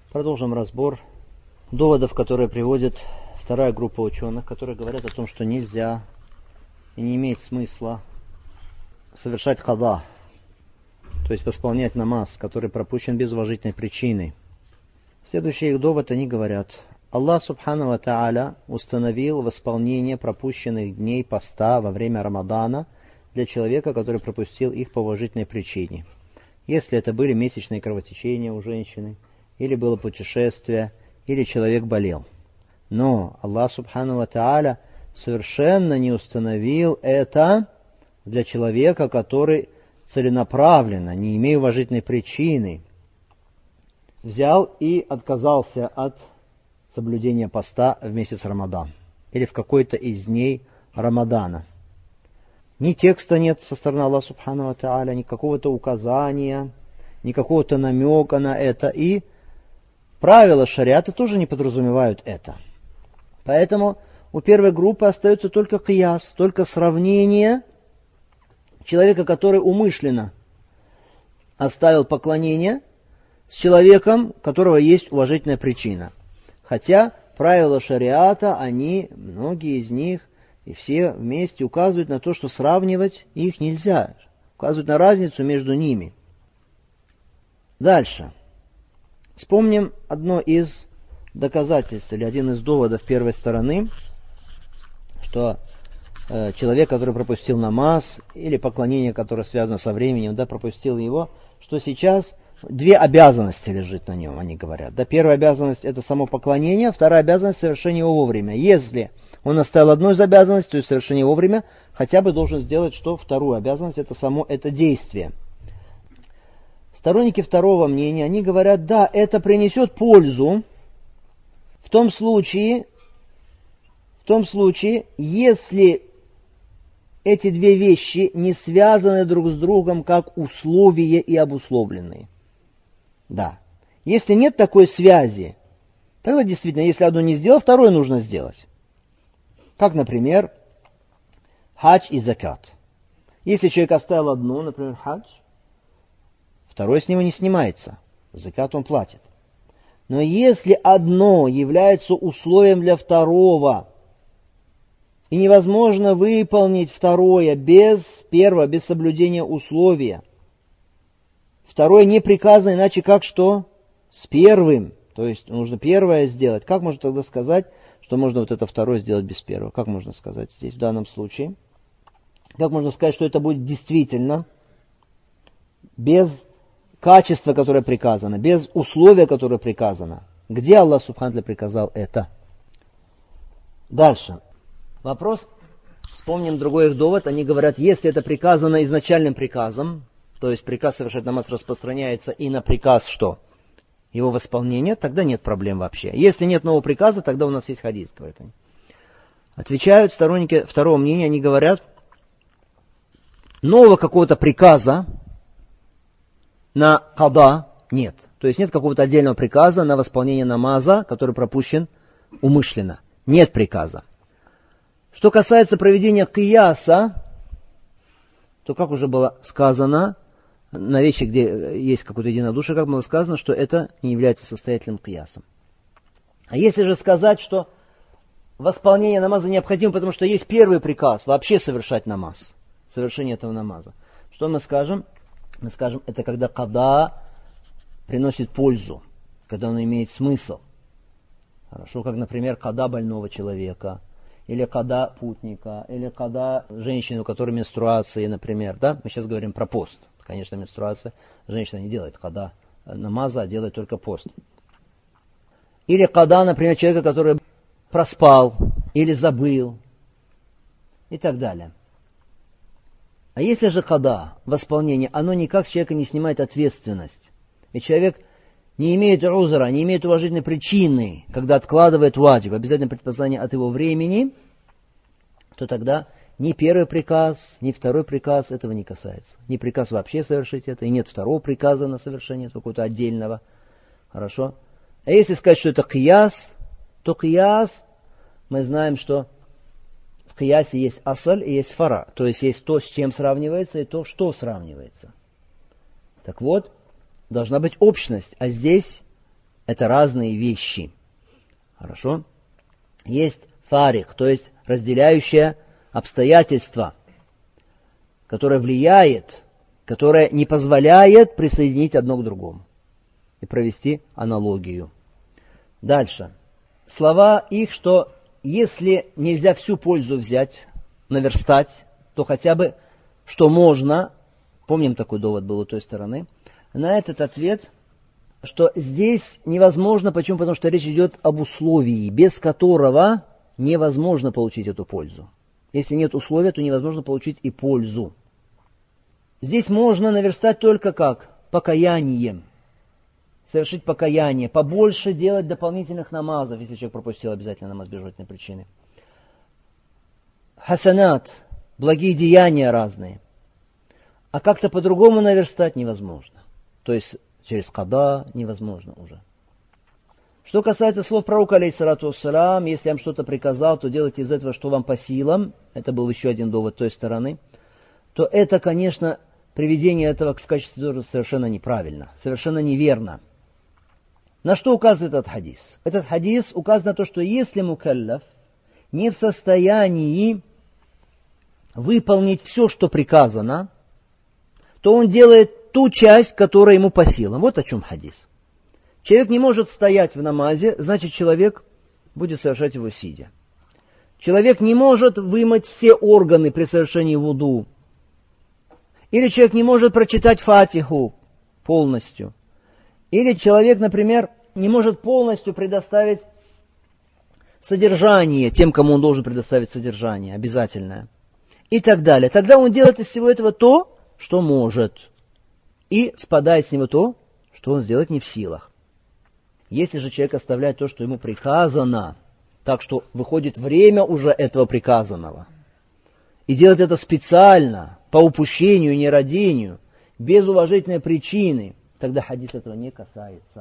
Продолжим разбор доводов, которые приводит вторая группа ученых, которые говорят о том, что нельзя и не имеет смысла совершать када, то есть восполнять намаз, который пропущен без уважительной причины. Следующий их довод, они говорят: Аллах Субхану ва Тааля установил восполнение пропущенных дней поста во время Рамадана для человека, который пропустил их по уважительной причине. Если это были месячные кровотечения у женщины, или было путешествие, или человек болел. Но Аллах Субхану ва Тааля совершенно не установил это для человека, который целенаправленно, не имея уважительной причины, взял и отказался от соблюдения поста в месяц Рамадан или в какой-то из дней Рамадана. Ни текста нет со стороны Аллаха Субхану ва Тааля, ни какого-то указания, ни какого-то намека на это, и правила шариата тоже не подразумевают это. Поэтому у первой группы остается только кияс, только сравнение человека, который умышленно оставил поклонение, с человеком, у которого есть уважительная причина. Хотя правила шариата, они, многие из них, и все вместе указывают на то, что сравнивать их нельзя, указывают на разницу между ними. Дальше. Вспомним одно из доказательств, или один из доводов первой стороны, что человек, который пропустил намаз, или поклонение, которое связано со временем, пропустил его, что сейчас две обязанности лежит на нем, они говорят. Первая обязанность — это само поклонение, вторая обязанность — совершение его вовремя. Если он оставил одну из обязанностей, то есть совершение вовремя, хотя бы должен сделать что? Вторую обязанность — это само это действие. Сторонники второго мнения, они говорят, да, это принесет пользу в том случае, если эти две вещи не связаны друг с другом как условия и обусловленные. Да. Если нет такой связи, тогда действительно, если одно не сделал, второе нужно сделать. Как, например, хадж и закат. Если человек оставил одно, например, хадж, второе с него не снимается. Закат он платит. Но если одно является условием для второго, и невозможно выполнить второе без первого, без соблюдения условия, второе не приказано, иначе как что? С первым. То есть нужно первое сделать. Как можно тогда сказать, что можно вот это второе сделать без первого? Как можно сказать здесь, в данном случае? Как можно сказать, что это будет действительно без качества, которое приказано, без условия, которое приказано? Где Аллах Субхану ва Тааля приказал это? Дальше. Вопрос, вспомним другой их довод. Они говорят, если это приказано изначальным приказом, то есть приказ совершать намаз распространяется и на приказ что? Его восполнение, тогда нет проблем вообще. Если нет нового приказа, тогда у нас есть хадис, говорят они. Отвечают сторонники второго мнения, они говорят, нового какого-то приказа на када нет. То есть нет какого-то отдельного приказа на восполнение намаза, который пропущен умышленно. Нет приказа. Что касается проведения кияса, то, как уже было сказано, на вещи, где есть какое-то единодушие, как было сказано, что это не является состоятельным киясом. А если же сказать, что восполнение намаза необходимо, потому что есть первый приказ, вообще совершать намаз, совершение этого намаза, что мы скажем? Мы скажем, это когда када приносит пользу, когда он имеет смысл. Хорошо, как, например, када больного человека, или када путника, или када женщины, у которой менструация, например. Да? Мы сейчас говорим про пост. Конечно, менструация. Женщина не делает када намаза, а делает только пост. Или када, например, человека, который проспал, или забыл, и так далее. А если же када, восполнение, оно никак с человека не снимает ответственность. И человек не имеет узра, не имеет уважительной причины, когда откладывает ваджиб, обязательное предписание от его времени, то тогда ни первый приказ, ни второй приказ этого не касается. Ни приказ вообще совершить это, и нет второго приказа на совершение какого-то отдельного. Хорошо? А если сказать, что это кияс, то кияс, мы знаем, что в киясе есть асаль и есть фара. То есть есть то, с чем сравнивается, и то, что сравнивается. Так вот, должна быть общность. А здесь Это разные вещи. Хорошо? Есть фарик, то есть разделяющее обстоятельство, которое влияет, которое не позволяет присоединить одно к другому и провести аналогию. Дальше. Слова их, что если нельзя всю пользу взять, наверстать, то хотя бы, что можно, помним, такой довод был у той стороны, на этот ответ, что здесь невозможно, почему? Потому что речь идет об условии, без которого невозможно получить эту пользу. Если нет условия, то невозможно получить и пользу. Здесь можно наверстать только как? Покаянием. Совершить покаяние, побольше делать дополнительных намазов, если человек пропустил обязательно намаз без желательной причины. Хасанат, благие деяния разные. А как-то по-другому наверстать невозможно. То есть через када невозможно уже. Что касается слов пророка, алейхиссалату вассалям, если я вам что-то приказал, то делайте из этого, что вам по силам. Это был еще один довод той стороны. То это, конечно, приведение этого в качестве довода совершенно неправильно, совершенно неверно. На что указывает этот хадис? Этот хадис указывает на то, что если мукаллаф не в состоянии выполнить все, что приказано, то он делает ту часть, которая ему по силам. Вот о чем хадис. Человек не может стоять в намазе, значит, человек будет совершать его сидя. Человек не может вымыть все органы при совершении вуду. Или человек не может прочитать фатиху полностью. Или человек, например, не может полностью предоставить содержание тем, кому он должен предоставить содержание, обязательное. И так далее. Тогда он делает из всего этого то, что может. И спадает с него то, что он сделать не в силах. Если же человек оставляет то, что ему приказано, так что выходит время уже этого приказанного, и делает это специально, по упущению, нерадению, без уважительной причины, тогда хадис этого не касается.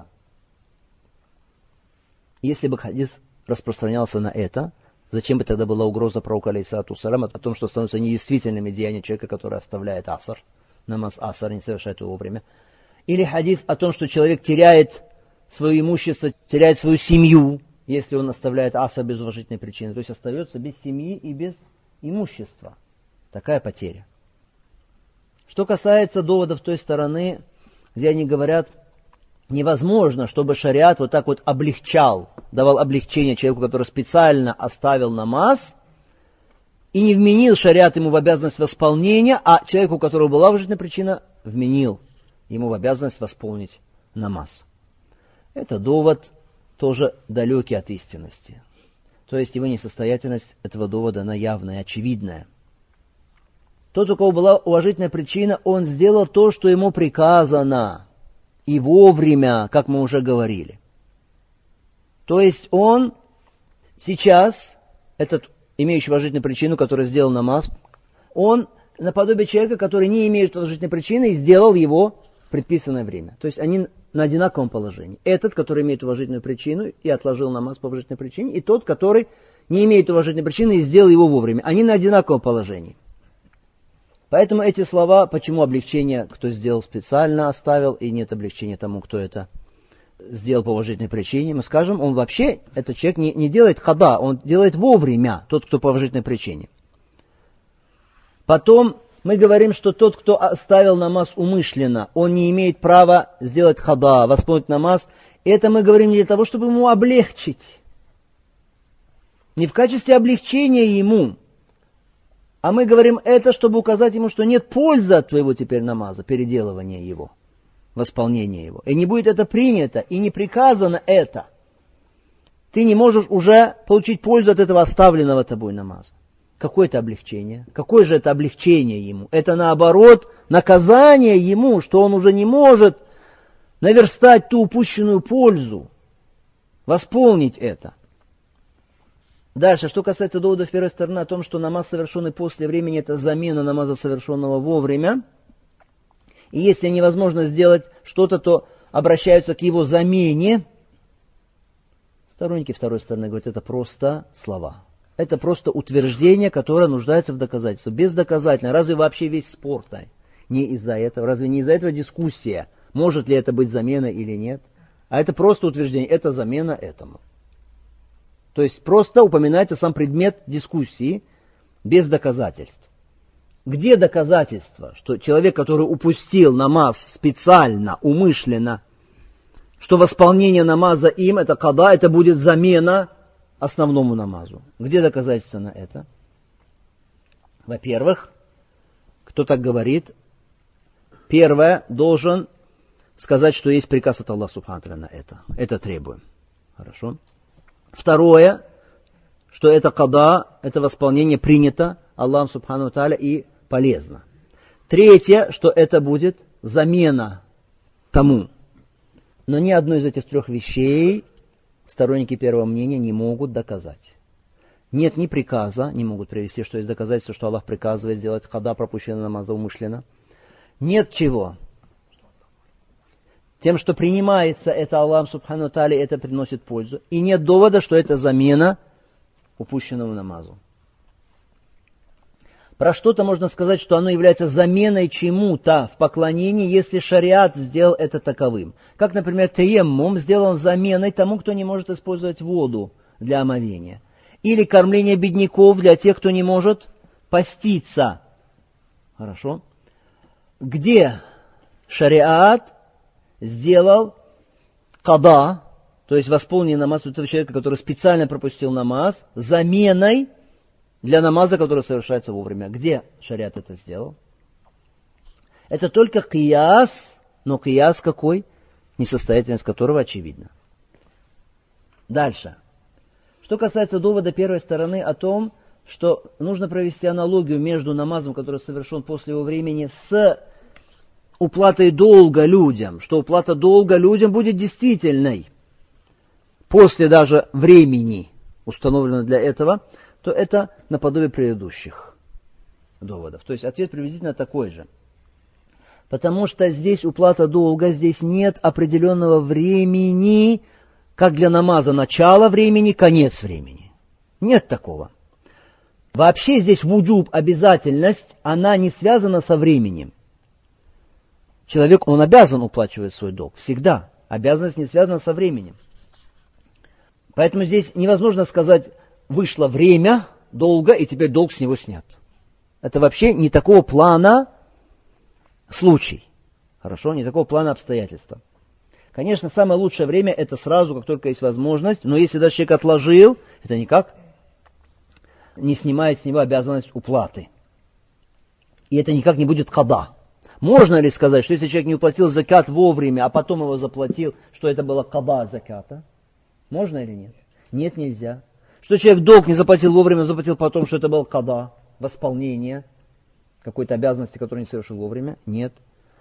Если бы хадис распространялся на это, зачем бы тогда была угроза пророка, алейхиссалату вассалям, о том, что становятся недействительными деяния человека, который оставляет аср, намаз аср, не совершает его вовремя. Или хадис о том, что человек теряет свое имущество, теряет свою семью, если он оставляет аср без уважительной причины. То есть остается без семьи и без имущества. Такая потеря. Что касается доводов той стороны, где они говорят, невозможно, чтобы шариат вот так вот облегчал, давал облегчение человеку, который специально оставил намаз, и не вменил шариат ему в обязанность восполнения, а человеку, у которого была уважительная причина, вменил ему в обязанность восполнить намаз. Это довод тоже далекий от истинности. То есть его несостоятельность этого довода, она явная, очевидная. Тот, у кого была уважительная причина, он сделал то, что ему приказано. И вовремя, как мы уже говорили. То есть он сейчас, этот имеющий уважительную причину, который сделал намаз, он наподобие человека, который не имеет уважительной причины и сделал его в предписанное время. То есть они на одинаковом положении. Этот, который имеет уважительную причину и отложил намаз по уважительной причине, и тот, который не имеет уважительной причины и сделал его вовремя. Они на одинаковом положении. Поэтому эти слова, почему облегчение, кто сделал специально, оставил, и нет облегчения тому, кто это сделал по уважительной причине, мы скажем, он вообще, этот человек не делает хада, он делает вовремя, тот, кто по уважительной причине. Потом мы говорим, что тот, кто оставил намаз умышленно, он не имеет права сделать хада, восполнить намаз. Это мы говорим не для того, чтобы ему облегчить. Не в качестве облегчения ему. А мы говорим это, чтобы указать ему, что нет пользы от твоего теперь намаза, переделывания его, восполнения его. И не будет это принято, и не приказано это. Ты не можешь уже получить пользу от этого оставленного тобой намаза. Какое это облегчение? Какое же это облегчение ему? Это наоборот наказание ему, что он уже не может наверстать ту упущенную пользу, восполнить это. Дальше, что касается доводов первой стороны о том, что намаз, совершенный после времени, это замена намаза, совершенного вовремя. И если невозможно сделать что-то, то обращаются к его замене. Сторонники второй стороны говорят, это просто слова. Это просто утверждение, которое нуждается в доказательстве. Бездоказательно. Разве вообще весь спор не из-за этого? Разве не из-за этого дискуссия? Может ли это быть замена или нет? А это просто утверждение, это замена этому. То есть просто упоминается сам предмет дискуссии без доказательств. Где доказательства, что человек, который упустил намаз специально, умышленно, что восполнение намаза им, это када, это будет замена основному намазу? Где доказательства на это? Во-первых, кто так говорит, первое, должен сказать, что есть приказ от Аллаха Субхану ва Тааля на это. Это требуем. Хорошо. Второе, что это када, это восполнение принято Аллахом Субхану ва Тааля и полезно. Третье, что это будет замена тому. Но ни одно из этих трех вещей сторонники первого мнения не могут доказать. Нет ни приказа, не могут привести, что есть доказательство, что Аллах приказывает сделать када, пропущенный намаза умышленно. Нет чего. Тем, что принимается это Аллахом Субхану ва Тааля, это приносит пользу. И нет довода, что это замена упущенному намазу. Про что-то можно сказать, что оно является заменой чему-то в поклонении, если шариат сделал это таковым. Как, например, таяммум сделан заменой тому, кто не может использовать воду для омовения. Или кормление бедняков для тех, кто не может поститься. Хорошо? Где шариат сделал када, то есть восполнение намаза этого человека, который специально пропустил намаз, заменой для намаза, который совершается вовремя. Где шариат это сделал? Это только кияс, но кияс какой? Несостоятельность которого очевидна. Дальше. Что касается довода первой стороны о том, что нужно провести аналогию между намазом, который совершен после его времени, с уплатой долга людям, что уплата долга людям будет действительной после даже времени, установленного для этого, то это наподобие предыдущих доводов. То есть ответ приблизительно такой же. Потому что здесь уплата долга, здесь нет определенного времени, как для намаза начало времени, конец времени. Нет такого. Вообще здесь вуджуб, обязательность, она не связана со временем. Человек, он обязан уплачивать свой долг. Всегда. Обязанность не связана со временем. Поэтому здесь невозможно сказать, вышло время долга, и теперь долг с него снят. Это вообще не такого плана случай. Хорошо? Не такого плана обстоятельства. Конечно, самое лучшее время это сразу, как только есть возможность, но если даже человек отложил, это никак не снимает с него обязанность уплаты. И это никак не будет када. Можно ли сказать, что если человек не уплатил закат вовремя, а потом его заплатил, что это было када заката? Можно или нет? Нет, нельзя. Что человек долг не заплатил вовремя, заплатил потом, что это был када, восполнение какой-то обязанности, которую не совершил вовремя? Нет.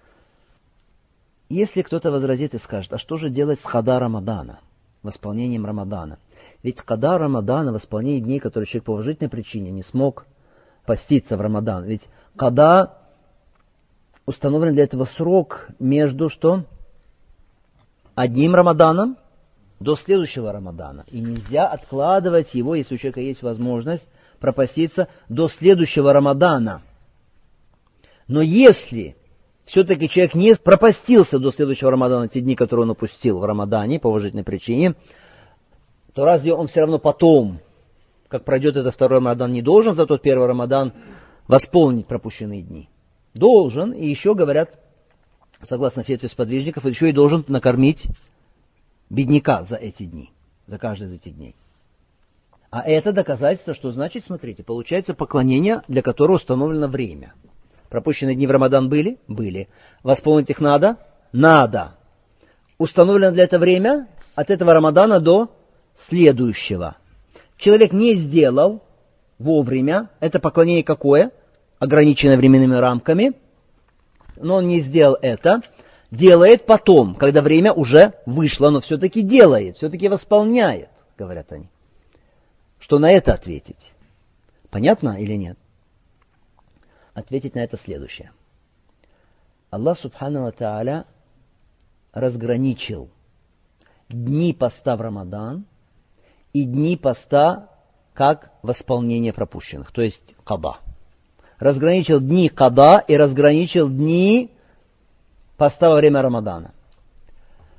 Если кто-то возразит и скажет, а что же делать с када Рамадана, восполнением Рамадана? Ведь када Рамадана, восполнение дней, которые человек по уважительной причине не смог поститься в Рамадан. Ведь када установлен для этого срок между что? Одним Рамаданом до следующего Рамадана. И нельзя откладывать его, если у человека есть возможность пропаститься до следующего Рамадана. Но если все-таки человек не пропастился до следующего Рамадана, те дни, которые он упустил в Рамадане по уважительной причине, то разве он все равно потом, как пройдет этот второй Рамадан, не должен за тот первый Рамадан восполнить пропущенные дни? Должен, и еще говорят, согласно фетве сподвижников, еще и должен накормить бедняка за эти дни, за каждый из этих дней. А это доказательство, что значит, смотрите, получается поклонение, для которого установлено время. Пропущенные дни в Рамадан были? Были. Восполнить их надо? Надо. Установлено для этого время от этого Рамадана до следующего. Человек не сделал вовремя, это поклонение какое? Ограниченное временными рамками, но он не сделал это, делает потом, когда время уже вышло, но все-таки делает, все-таки восполняет, говорят они. Что на это ответить? Понятно или нет? Ответить на это следующее. Аллах Субхану ва Тааля разграничил дни поста в Рамадан и дни поста как восполнение пропущенных, то есть када. Разграничил дни када и разграничил дни поста во время Рамадана.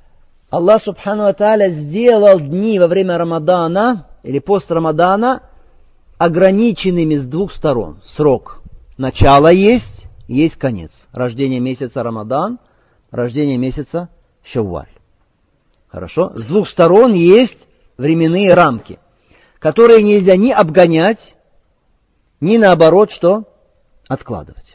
Аллах Субхану ва Тааля сделал дни во время Рамадана или пост Рамадана ограниченными с двух сторон. Срок. Начало есть конец. Рождение месяца Рамадан, рождение месяца Шавваль. Хорошо? С двух сторон есть временные рамки, которые нельзя ни обгонять, ни наоборот, что? Откладывать.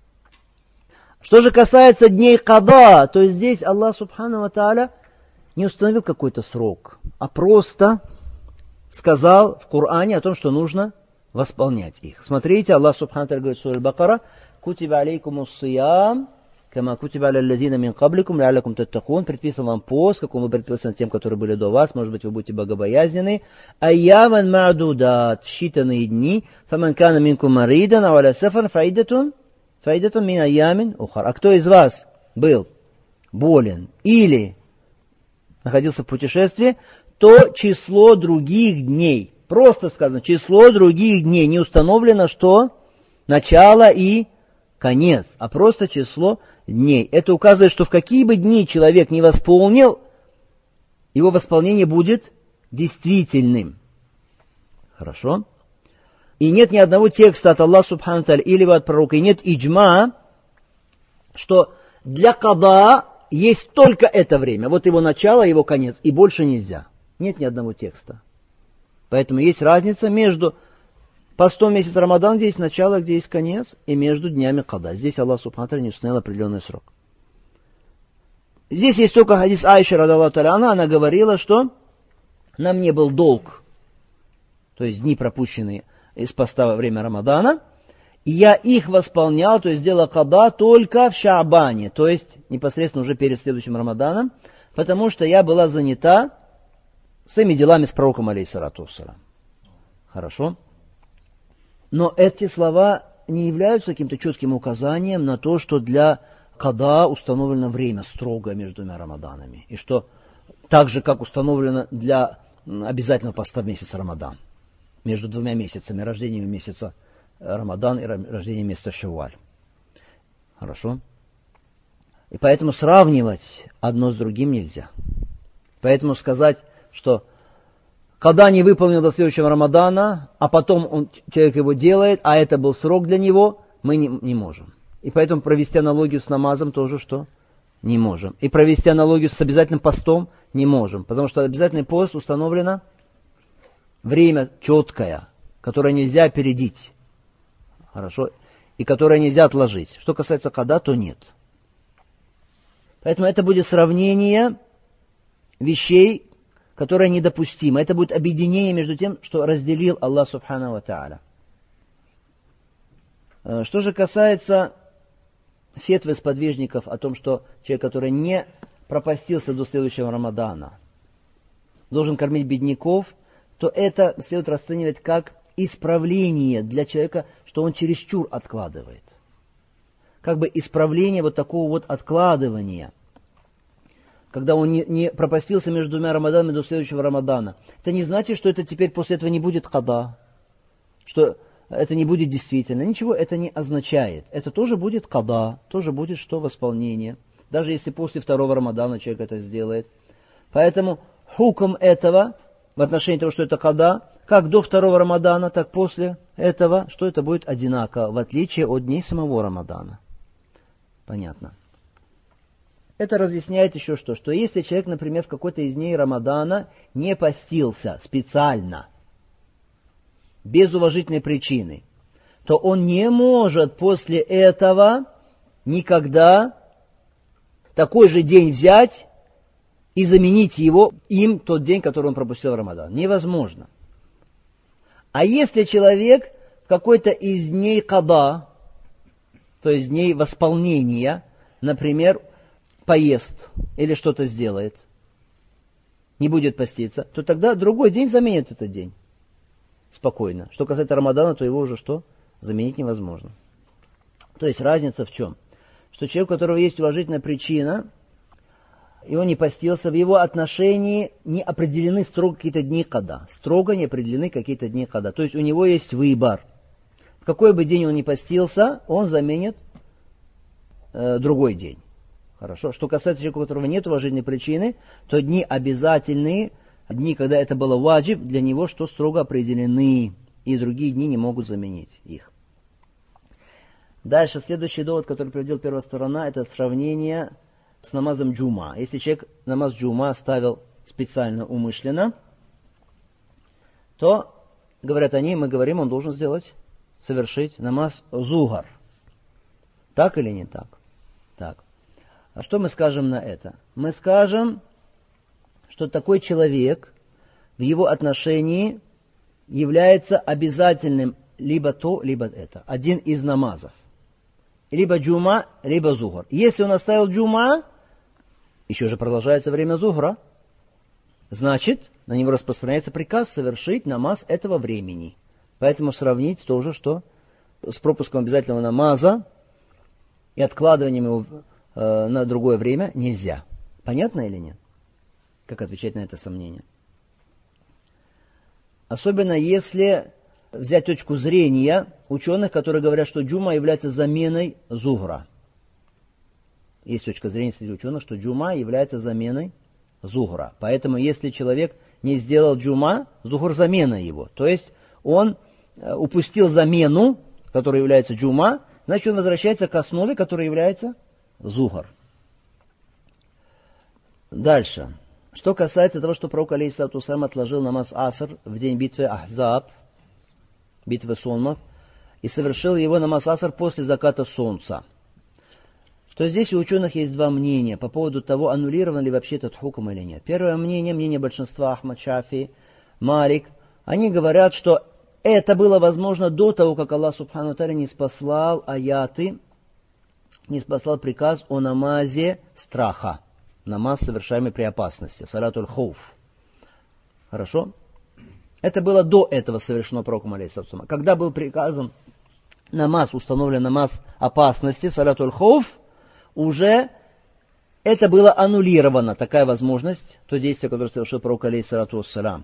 Что же касается дней када, то здесь Аллах Субхану ва Тааля не установил какой-то срок, а просто сказал в Коране о том, что нужно восполнять их. Смотрите, Аллах Субхану ва Тааля говорит в суре Аль-Бакара: «Кутиба алейкумус сиям, кама кутиба аля аллазина мин кабликум, лялякум таттакун». Предписан вам пост, как он предписан тем, которые были до вас, может быть, вы будете богобоязнены. Айяван ма'дудат, считанные дни. Фаман кана минкум маридан, ау аля сафар, фаидатун мин айямин ухар. А кто из вас был болен или находился в путешествии, то число других дней. Просто сказано, число других дней. Не установлено, что начало и конец, а просто число дней. Это указывает, что в какие бы дни человек не восполнил, его восполнение будет действительным. Хорошо? И нет ни одного текста от Аллаха Субхану Тааля или от пророка, и нет иджма, что для када есть только это время. Вот его начало, его конец, и больше нельзя. Нет ни одного текста. Поэтому есть разница между постом месяца Рамадан, где есть начало, где есть конец, и между днями када. Здесь Аллах Субхану Тааля не установил определенный срок. Здесь есть только хадис Айши, радаллаху та'аля анха, она говорила, что на мне был долг, то есть дни, пропущенные из поста во время Рамадана, и я их восполнял, то есть делал када только в Шаабане, то есть непосредственно уже перед следующим Рамаданом, потому что я была занята своими делами с пророком, алейхиссалату вассалям. Хорошо? Но эти слова не являются каким-то четким указанием на то, что для када установлено время строго между двумя Рамаданами. И что так же, как установлено для обязательного поста в месяц Рамадан. Между двумя месяцами, рождением месяца Рамадан и рождением месяца Шавваль. Хорошо? И поэтому сравнивать одно с другим нельзя. Поэтому сказать, что када не выполнил до следующего Рамадана, а потом человек его делает, а это был срок для него, мы не можем. И поэтому провести аналогию с намазом тоже что? Не можем. И провести аналогию с обязательным постом не можем. Потому что обязательный пост установлено время четкое, которое нельзя опередить. Хорошо? И которое нельзя отложить. Что касается када, то нет. Поэтому это будет сравнение вещей, которое недопустимо. Это будет объединение между тем, что разделил Аллах Субхану ва Тааля. Что же касается фетвы сподвижников о том, что человек, который не пропастился до следующего Рамадана, должен кормить бедняков, то это следует расценивать как исправление для человека, что он чересчур откладывает. Как бы исправление вот такого вот откладывания. Когда он не пропастился между двумя Рамаданами до следующего Рамадана. Это не значит, что это теперь после этого не будет када, что это не будет действительно. Ничего это не означает. Это тоже будет када, тоже будет что? Восполнение. Даже если после второго Рамадана человек это сделает. Поэтому хукм этого в отношении того, что это када, как до второго Рамадана, так после этого, что это будет одинаково, в отличие от дней самого Рамадана. Понятно. Это разъясняет еще что если человек, например, в какой-то из дней Рамадана не постился специально, без уважительной причины, то он не может после этого никогда такой же день взять и заменить его им тот день, который он пропустил в Рамадан. Невозможно. А если человек в какой-то из дней када, то есть дней восполнения, например, поест или что-то сделает, не будет поститься, то тогда другой день заменит этот день. Спокойно. Что касается Рамадана, то его уже что? Заменить невозможно. То есть разница в чем? Что человек, у которого есть уважительная причина, и он не постился, в его отношении не определены строго какие-то дни када. Строго не определены какие-то дни када. То есть у него есть выбор. какой бы день он ни постился, он заменит другой день. Хорошо. Что касается человека, у которого нет уважительной причины, то дни обязательные, дни, когда это было ваджиб, для него что строго определены, и другие дни не могут заменить их. Дальше, следующий довод, который приводил первая сторона, это сравнение с намазом джума. Если человек намаз джума оставил специально, умышленно, то, говорят они, мы говорим, он должен совершить намаз зугар. Так или не так? Так. А что мы скажем на это? Мы скажем, что такой человек в его отношении является обязательным либо то, либо это. Один из намазов. Либо джума, либо зухр. Если он оставил джума, еще же продолжается время зухра, значит, на него распространяется приказ совершить намаз этого времени. Поэтому сравнить тоже, что с пропуском обязательного намаза и откладыванием его на другое время нельзя. Понятно или нет? Как отвечать на это сомнение? Особенно если взять точку зрения ученых, которые говорят, что джума является заменой зухра. Есть точка зрения среди ученых, что джума является заменой зухра. Поэтому если человек не сделал джума, зухр замена его. То есть он упустил замену, которая является джума, значит он возвращается к основе, которая является зухр. Дальше. Что касается того, что пророк алейхиссалату вассалям отложил намаз аср в день битвы Ахзаб, битвы сонмов, и совершил его намаз аср после заката солнца, то здесь у ученых есть два мнения по поводу того, аннулирован ли вообще этот хукм или нет. Первое мнение большинства Ахмад, Шафи, Малик, они говорят, что это было возможно до того, как Аллах Субхану ва Тааля не спаслал аяты, не спаслал приказ о намазе страха. Намаз, совершаемый при опасности. Салатуль хауф. Хорошо? Это было до этого совершено пророком алейхиссалату. Когда был приказан намаз, установлен намаз опасности, салатуль хауф, уже это было аннулировано, такая возможность, то действие, которое совершил пророк алейхиссалату.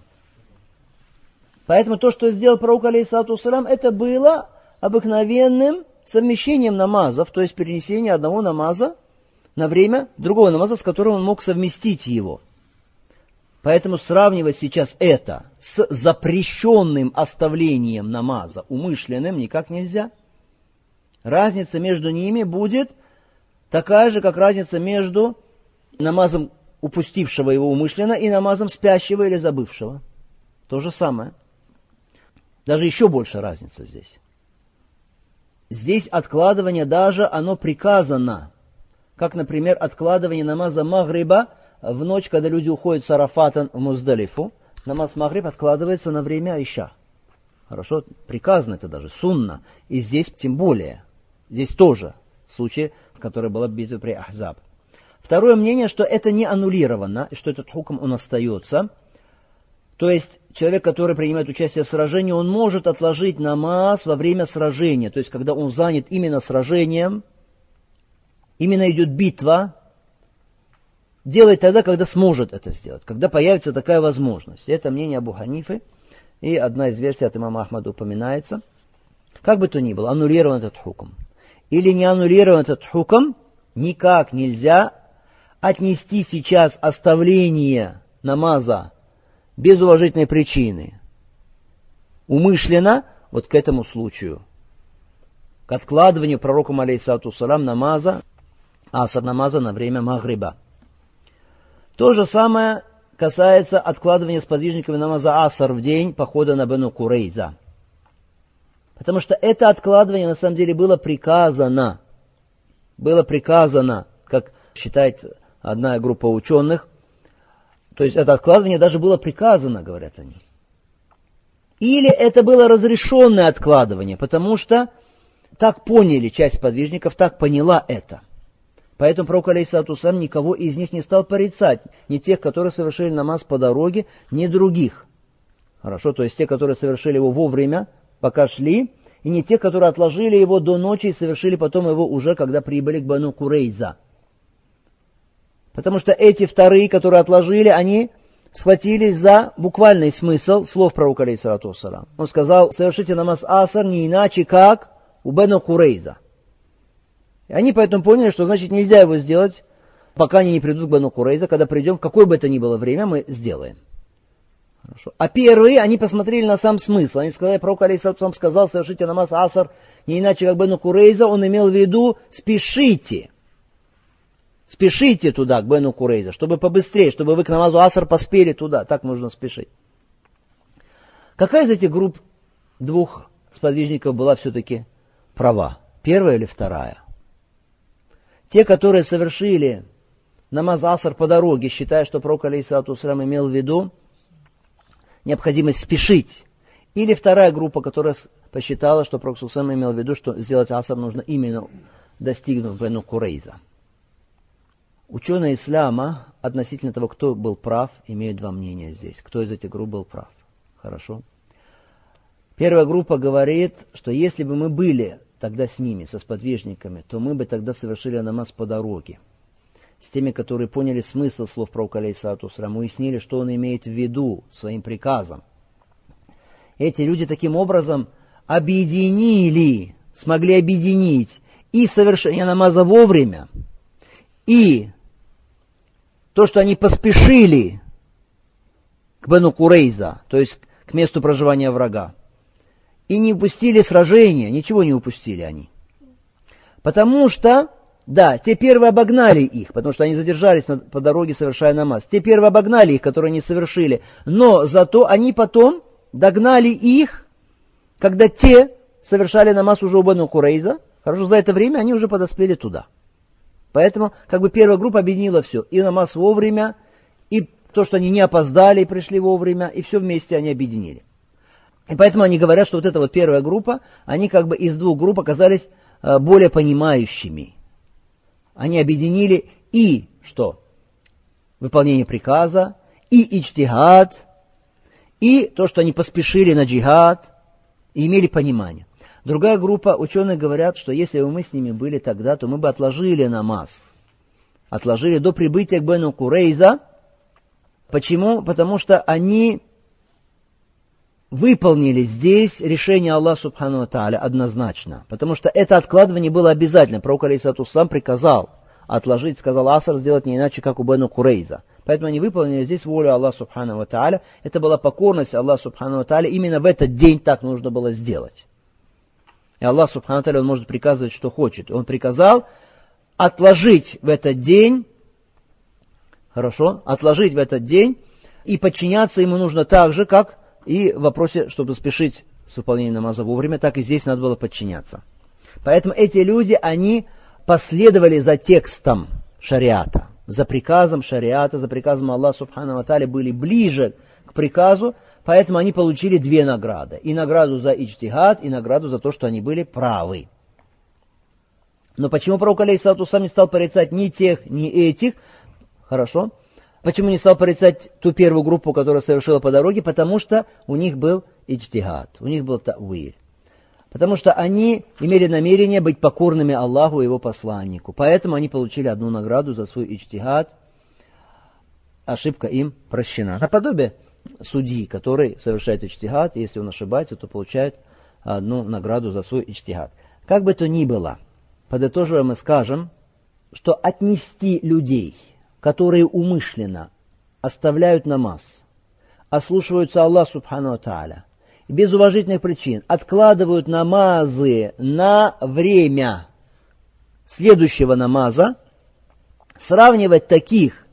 Поэтому то, что сделал пророк алейхиссалату, это было обыкновенным совмещением намазов, то есть перенесение одного намаза на время другого намаза, с которым он мог совместить его. Поэтому сравнивать сейчас это с запрещенным оставлением намаза, умышленным, никак нельзя. Разница между ними будет такая же, как разница между намазом упустившего его умышленно и намазом спящего или забывшего. То же самое. Даже еще больше разница здесь. Здесь откладывание даже, оно приказано. Как, например, откладывание намаза Магриба в ночь, когда люди уходят с Арафата в Муздалифу. Намаз Магриб откладывается на время Иша. Хорошо? Приказано это даже, сунна. И здесь тем более. Здесь тоже в случае, который была битва при Ахзаб. Второе мнение, что это не аннулировано, и что этот хукм он остается. То есть человек, который принимает участие в сражении, он может отложить намаз во время сражения. То есть когда он занят именно сражением, именно идет битва, делает тогда, когда сможет это сделать, когда появится такая возможность. Это мнение Абу Ханифы, и одна из версий от имама Ахмада упоминается. Как бы то ни было, аннулирован этот хукм. Или не аннулирован этот хукм, никак нельзя отнести сейчас оставление намаза без уважительной причины, умышленно, вот к этому случаю, к откладыванию пророком алейхиссалату вассалям намаза, аср намаза на время Магриба. То же самое касается откладывания сподвижниками намаза аср в день похода на Бану Курейза. Потому что это откладывание на самом деле было приказано. Было приказано, как считает одна группа ученых. То есть это откладывание даже было приказано, говорят они. Или это было разрешенное откладывание, потому что так поняли часть сподвижников, так поняла это. Поэтому пророк алейхиссалату вассалям никого из них не стал порицать. Ни тех, которые совершили намаз по дороге, ни других. Хорошо, то есть те, которые совершили его вовремя, пока шли, и не те, которые отложили его до ночи и совершили потом его уже, когда прибыли к Бану Курейза. Потому что эти вторые, которые отложили, они схватились за буквальный смысл слов пророка алейхиссалату вассалям. Он сказал: совершите намаз аср не иначе, как у Бану Курейза. И они поэтому поняли, что значит нельзя его сделать пока они не придут к Бану Курейза. Когда придем, в какое бы это ни было время, мы сделаем. Хорошо. А первые, они посмотрели на сам смысл. Они сказали, пророк алейхиссалям сказал, совершите намаз аср, не иначе как Бану Курейза. Он имел в виду, спешите. Спешите туда, к Бану Курейза, чтобы побыстрее, чтобы вы к намазу аср поспели туда. Так нужно спешить. Какая из этих групп двух сподвижников была все-таки права? Первая или вторая? Те, которые совершили намаз аср по дороге, считая, что пророк алейхиссалям имел в виду необходимость спешить. Или вторая группа, которая посчитала, что пророк алейхиссалям имел в виду, что сделать аср нужно именно достигнув Бану Курейза. Ученые ислама относительно того, кто был прав, имеют два мнения здесь. Кто из этих групп был прав? Хорошо. Первая группа говорит, что если бы мы были тогда с ними, со сподвижниками, то мы бы тогда совершили намаз по дороге. С теми, которые поняли смысл слов пророка алейхиссалям, уяснили, что он имеет в виду своим приказом. Эти люди таким образом смогли объединить и совершение намаза вовремя, и то, что они поспешили к Бану Курейза, то есть к месту проживания врага, и не упустили сражения, ничего не упустили они. Потому что, да, те первые обогнали их, потому что они задержались по дороге, совершая намаз. Те первые обогнали их, которые не совершили. Но зато они потом догнали их, когда те совершали намаз уже у Бану Курейза. Хорошо, за это время они уже подоспели туда. Поэтому, первая группа объединила все. И намаз вовремя, и то, что они не опоздали и пришли вовремя, и все вместе они объединили. И поэтому они говорят, что вот эта вот первая группа, они из двух групп оказались более понимающими. Они объединили и что? Выполнение приказа, и иджтихад, и то, что они поспешили на джихад, и имели понимание. Другая группа ученых говорят, что если бы мы с ними были тогда, то мы бы отложили намаз. Отложили до прибытия к Бану Курейза. Почему? Потому что они выполнили здесь решение Аллаха Субхану ва Тааля однозначно. Потому что это откладывание было обязательно. Пророк алейхиссалям приказал отложить, сказал аср сделать не иначе, как у Бану Курейза. Поэтому они выполнили здесь волю Аллаха Субхану ва Тааля. Это была покорность Аллаха Субхану ва Тааля. Именно в этот день так нужно было сделать. И Аллах Субхану ва Тааля, Он может приказывать, что хочет. Он приказал отложить в этот день, отложить в этот день, и подчиняться ему нужно так же, как и в вопросе, чтобы спешить с выполнением намаза вовремя, так и здесь надо было подчиняться. Поэтому эти люди, они последовали за текстом шариата, за приказом шариата, за приказом Аллаха Субхану ва Тааля, были ближе к приказу, поэтому они получили две награды. И награду за иджтихад, и награду за то, что они были правы. Но почему пророк алейхиссалям не стал порицать ни тех, ни этих? Хорошо. Почему не стал порицать ту первую группу, которая совершила по дороге? Потому что у них был иджтихад, у них был та'виль. Потому что они имели намерение быть покорными Аллаху и Его посланнику. Поэтому они получили одну награду за свой иджтихад. Ошибка им прощена. Наподобие судьи, который совершает иджтихад, если он ошибается, то получает одну награду за свой иджтихад. Как бы то ни было, подытоживая, мы скажем, что отнести людей, которые умышленно оставляют намаз, ослушиваются Аллаха Субхану ва Тааля, и без уважительных причин откладывают намазы на время следующего намаза, сравнивать таких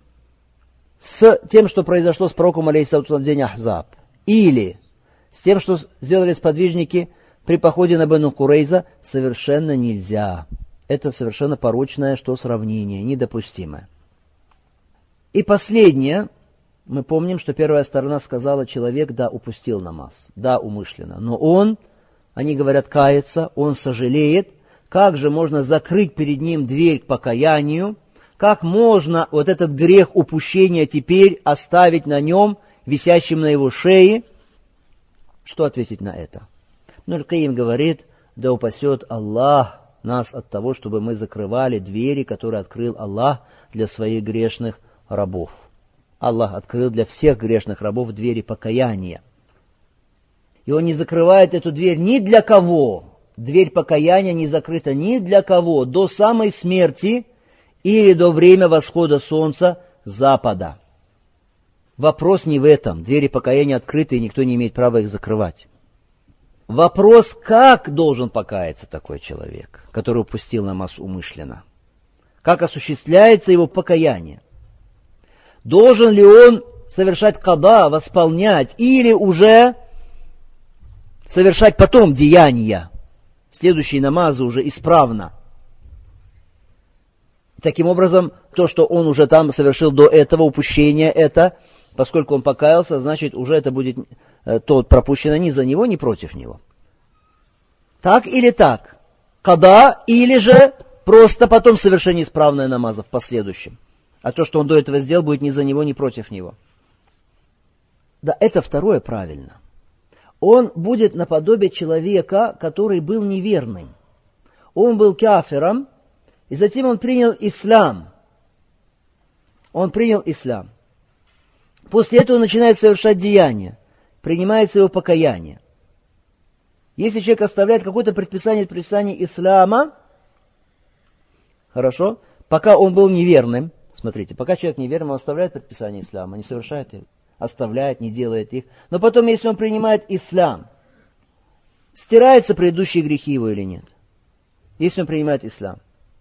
с тем, что произошло с пророком алейхиссалату в день Ахзаб, или с тем, что сделали сподвижники при походе на Бану Курейза, совершенно нельзя. Это совершенно порочное сравнение, недопустимое. И последнее, мы помним, что первая сторона сказала, человек, да, упустил намаз, да, умышленно, но он, они говорят, кается, он сожалеет, как же можно закрыть перед ним дверь к покаянию, как можно вот этот грех упущения теперь оставить на нем, висящим на его шее? Что ответить на это? Ибн Кайим говорит, да упасет Аллах нас от того, чтобы мы закрывали двери, которые открыл Аллах для своих грешных рабов. Аллах открыл для всех грешных рабов двери покаяния. И Он не закрывает эту дверь ни для кого. Дверь покаяния не закрыта ни для кого до самой смерти, или до времени восхода солнца с запада. Вопрос не в этом. Двери покаяния открыты, и никто не имеет права их закрывать. Вопрос, как должен покаяться такой человек, который упустил намаз умышленно? Как осуществляется его покаяние? Должен ли он совершать када, восполнять, или уже совершать потом деяния, следующие намазы уже исправно? Таким образом, то, что он уже там совершил до этого упущения, это, поскольку он покаялся, значит, уже это будет то пропущено ни за него, ни против него. Так или так? Када, или же просто потом совершение исправное намаза в последующем. А то, что он до этого сделал, будет ни за него, ни против него. Да, это второе правильно. Он будет наподобие человека, который был неверным. Он был кафиром, и затем он принял ислам. Он принял ислам. После этого он начинает совершать деяния. Принимается его покаяние. Если человек оставляет какое-то предписание ислама, хорошо, пока он был неверным, смотрите, пока человек неверным, он оставляет предписание ислама, не совершает их, оставляет, не делает их. Но потом, если он принимает ислам, стираются предыдущие грехи его или нет? Если он принимает ислам.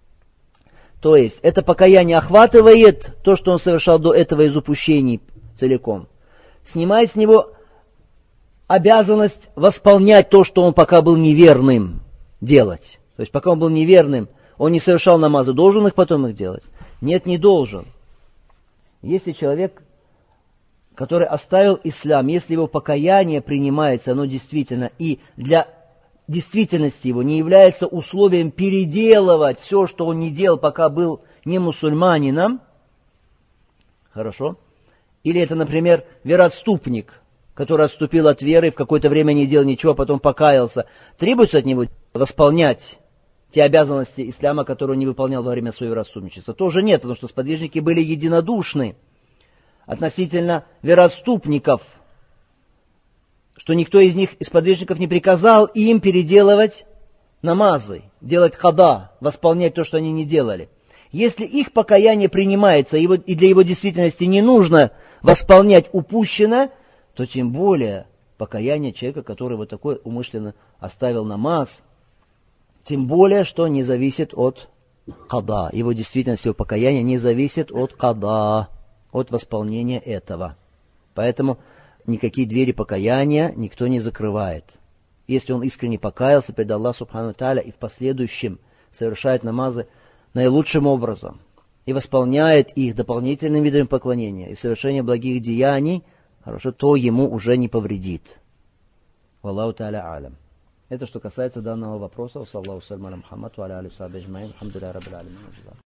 То есть, это покаяние охватывает то, что он совершал до этого из упущений целиком. Снимает с него обязанность восполнять то, что он пока был неверным делать. То есть, пока он был неверным, он не совершал намазы, должен их потом их делать? Нет, не должен. Если человек, который оставил ислам, если его покаяние принимается, оно действительно, и для действительности его не является условием переделывать все, что он не делал, пока был не мусульманином, хорошо? Или это, например, вероотступник, который отступил от веры, в какое-то время не делал ничего, а потом покаялся. Требуется от него восполнять те обязанности исляма, которые он не выполнял во время своего вероотступничества? Тоже нет, потому что сподвижники были единодушны относительно вероотступников, что никто из них, из сподвижников, не приказал им переделывать намазы, делать хада, восполнять то, что они не делали. Если их покаяние принимается, и для его действительности не нужно восполнять упущенное, то тем более покаяние человека, который вот такой умышленно оставил намаз, тем более, что не зависит от када. Его действительность, его покаяние не зависит от када, от восполнения этого. Поэтому никакие двери покаяния никто не закрывает. Если он искренне покаялся перед Аллахом Субхану Тааля и в последующем совершает намазы наилучшим образом и восполняет их дополнительными видами поклонения и совершения благих деяний, хорошо, то ему уже не повредит. Валлаху Тааля алям. Это что касается данного вопроса.